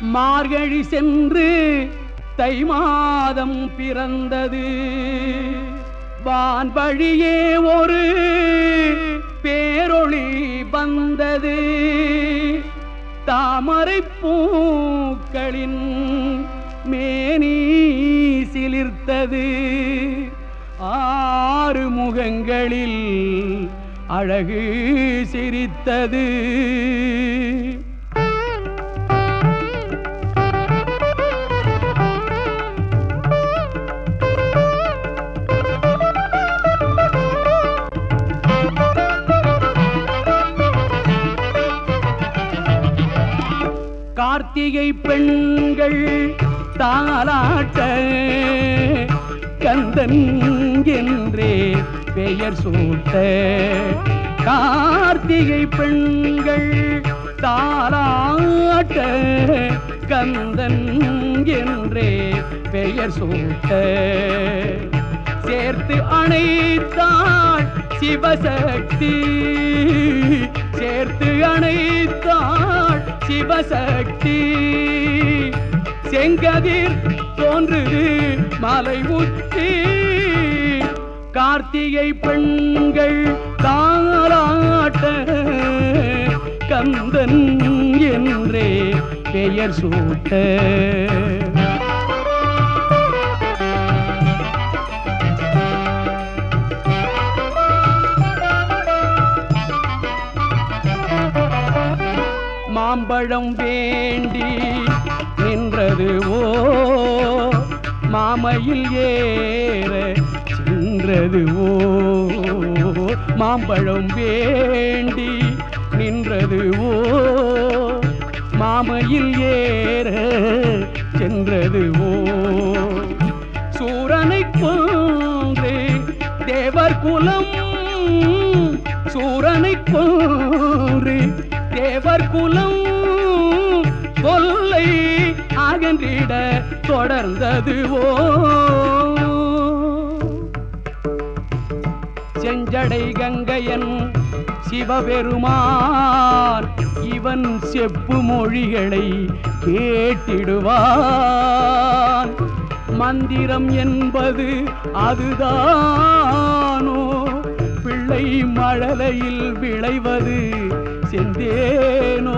மார்கழி சென்று தை மாதம் பிறந்தது. வான்வழியே ஒரு பேரொளி வந்தது. தாமரை பூக்களின் மேனி சிலிர்த்தது. ஆறு முகங்களில் அழகு சிரித்தது. கார்த்திகை பெண்கள் தாலாட்ட கந்தன் என்றே பெயர் சூட்ட. கார்த்திகை பெண்கள் தாலாட்ட கந்தன் என்றே பெயர் சூட்ட. சேர்த்து அணைத்தாள் சிவசக்தி. சேர்த்து அணைத்தாள் சிவசக்தி. செங்கதிர் தோன்றுது மலை உச்சி. கார்த்திகை பெண்கள் தாலாட்ட கந்தன் என்றே பெயர் சூட்ட. மாம்பழம் வேண்டி நின்றது ஓ மாமையில் ஏற சென்றது ஓ. மாம்பழம் வேண்டி நின்றது ஓ மாமையில் ஏற சென்றது ஓ. சூரனை கொன்று தேவர் குலம். சூரனை கொன்று தேவர் குலம் கொல்லை அகன்றிட தொடர்ந்தது ஓ. செஞ்சடை கங்கையன் சிவபெருமான் இவன் செப்பு மொழிகளை கேட்டிடுவான். மந்திரம் என்பது அதுதானோ பிள்ளை மழலையில் விளைவது செந்தேனோ.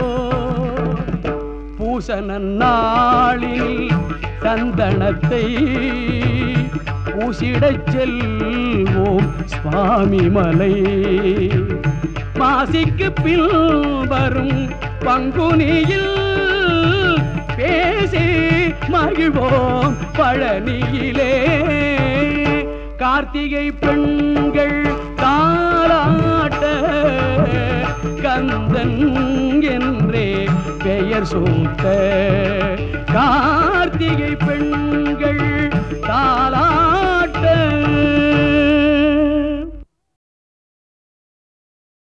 பூசண நாளில் சந்தனத்தை பூசிடச் செல்வோம் சுவாமி மலை. மாசிக்கு பின் வரும் பங்குனியில் பேசி மகிழ்வோம் பழனியிலே. கார்த்திகை பெண்கள் தாலாட்ட கந்தன் என்றே பெயர் சூட்ட. கார்த்திகை பெண்கள்